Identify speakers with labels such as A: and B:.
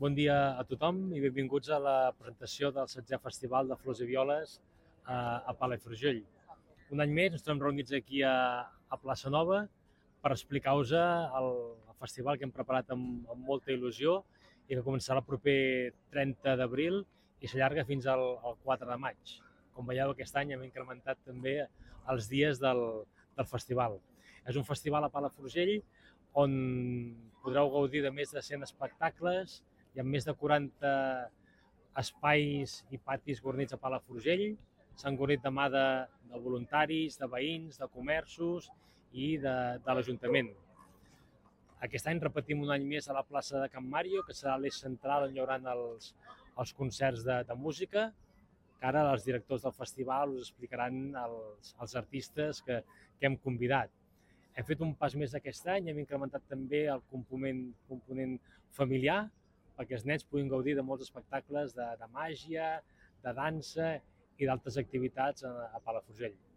A: Bon dia a tothom i benvinguts a la presentació del 16è Festival de Flors i Violes a Palafrugell. Un any més ens trobem reunits aquí a Plaça Nova per explicar-vos el festival que hem preparat amb molta il·lusió i que començarà el proper 30 d'abril i s'allarga fins al 4 de maig. Com veieu, aquest any hem incrementat també els dies del festival. És un festival a Palafrugell on podreu gaudir de més de 100 espectacles. Hi ha més de 40 espais i patis guarnits a Palafrugell. S'han guarnit de mà de voluntaris, de veïns, de comerços i de l'Ajuntament. Aquest any repetim un any més a la plaça de Can Mario, que serà l'eix central on hi haurà els concerts de música, que ara els directors del festival us explicaran els artistes que hem convidat. Hem fet un pas més aquest any, hem incrementat també el component familiar, perquè els nens puguin gaudir de molts espectacles de màgia, de dansa i d'altres activitats a Palafrugell.